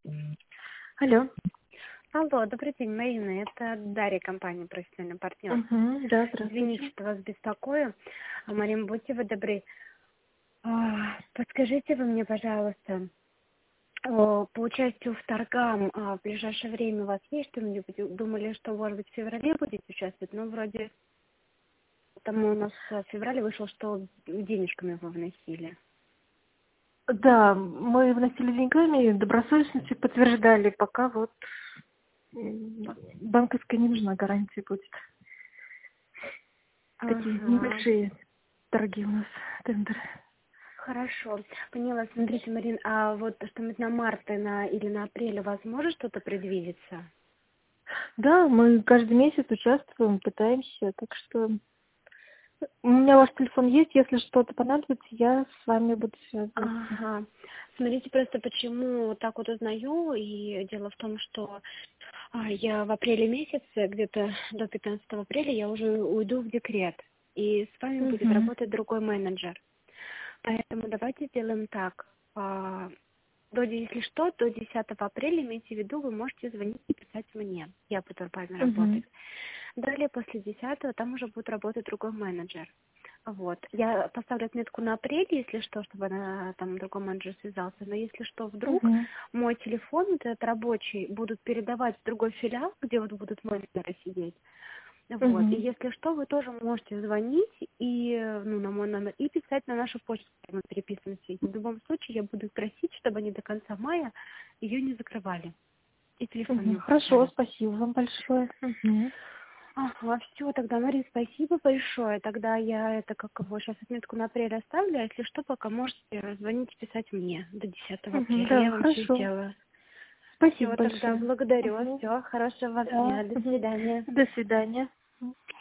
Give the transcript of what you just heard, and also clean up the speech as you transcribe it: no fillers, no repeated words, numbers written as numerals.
Алло. Алло, добрый день, Марина. Это Дарья, компания «Профессиональный партнер». Да, здравствуйте. Извините, что вас беспокою. Марина, будьте вы добры. Подскажите вы мне, пожалуйста, по участию в торгам в ближайшее время у вас есть что-нибудь? Думали, что, может быть, в феврале будете участвовать, но вроде там у нас в феврале вышло, что денежками вы вносили. Да, мы вносили деньгами, добросовестностью подтверждали, пока вот банковская не нужна, гарантия будет. Такие Ага. небольшие торги у нас, тендеры. Хорошо. Поняла. Смотрите, Марин, а вот что-нибудь на март или на апрель у вас может что-то предвидеться? Да, мы каждый месяц участвуем, пытаемся, так что у меня ваш телефон есть, если что-то понадобится, я с вами буду связываться. Ага. Смотрите, просто почему так вот узнаю, и дело в том, что я в апреле месяце, где-то до 15 апреля, я уже уйду в декрет, и с вами будет Угу. работать другой менеджер. Поэтому давайте сделаем так. Если что, до 10 апреля, имейте в виду, вы можете звонить и писать мне. Я буду с вами Угу. работать. Далее, после 10 там уже будет работать другой менеджер. Вот. Я поставлю отметку на апреле, если что, чтобы там другой менеджер связался. Но если что, вдруг Угу. мой телефон, вот этот рабочий, будут передавать в другой филиал, где вот будут менеджеры сидеть. Вот. И Угу. если что, вы тоже можете звонить и, на мой номер и писать на нашу почту, мы переписаны в сети. В любом случае, я буду просить, чтобы они до конца мая ее не закрывали и телефон не Угу. Хорошо, выключали. спасибо вам большое. Угу. Ага, все, тогда, Мария, спасибо большое. Тогда я сейчас отметку на апрель оставлю, а если что, пока можете звонить и писать мне до 10 Угу. апреля. Да, Я вам все хорошо. сделаю. Спасибо Все, тогда большое. благодарю. Мгм. Все, хорошего вам Да. дня. До Мгм. свидания. До свидания.